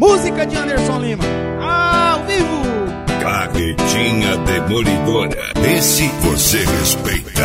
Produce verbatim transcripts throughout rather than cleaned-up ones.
Música de Anderson Lima, ao vivo. Carretinha demolidora, esse você respeita.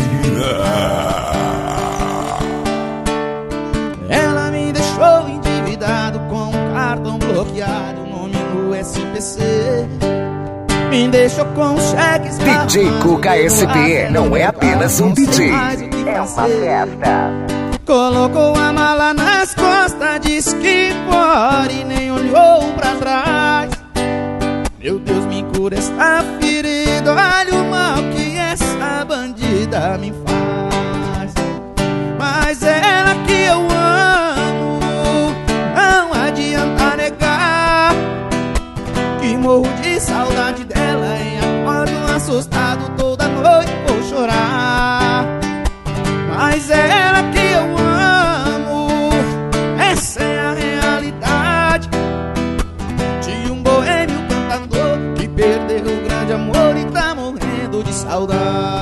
Ela me deixou endividado com um cartão bloqueado, nome no S P C. Me deixou com cheques. D J Cuca S P não é apenas um D J, é uma festa. Colocou a mala nas costas, disse que fora e nem olhou pra trás. Meu Deus, me cura esta ferida, olha o mal que essa bandida me faz. Mas é ela que eu amo, não adianta negar, que morro de saudade dela e acordo assustado toda noite vou chorar. Mas é ela que eu amo, essa é a realidade de um boêmio cantador que perdeu o grande amor e tá morrendo de saudade.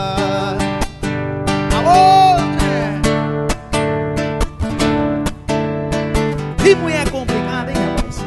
Alô, né? Que mulher complicada, hein, rapaz?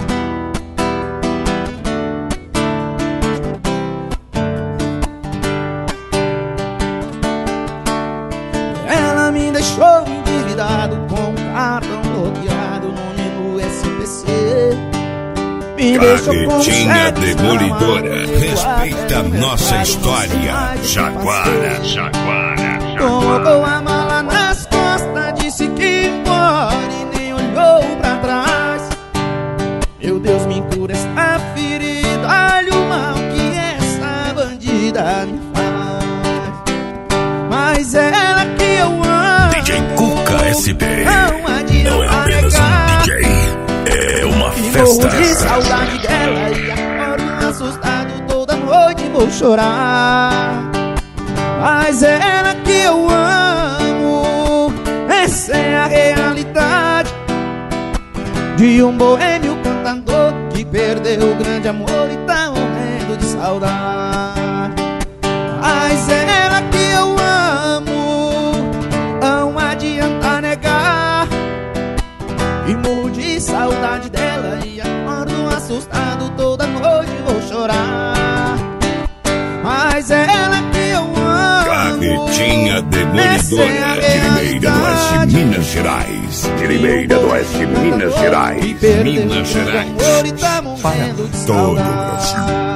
Ela me deixou endividado com um cartão bloqueado, nome no S P C. Me deixou com Carretinha demolidora, respeita nossa história. Jaguara, Jaguara, colocou a mala nas costas, disse que ia embora e nem olhou pra trás. Meu Deus, me cura esta ferida, olha o mal que essa bandida me faz. Mas é ela que eu amo, D J Cuca S P não adianta não é apenas um D J, é uma festa. morro de saudade dela e acordo assustado toda noite vou chorar. Mas é ela que eu amo, essa é a realidade de um boêmio cantador que perdeu o grande amor e tá morrendo de saudade. Mas é ela que eu amo, não adianta negar, e morro de saudade dela e acordo assustado toda noite vou chorar. Mas é ela que eu amo, Carretinha demolidora, de Limeira do Oeste, Minas Gerais. De Limeira do Oeste, Minas Gerais. Minas Gerais. para todo o Brasil.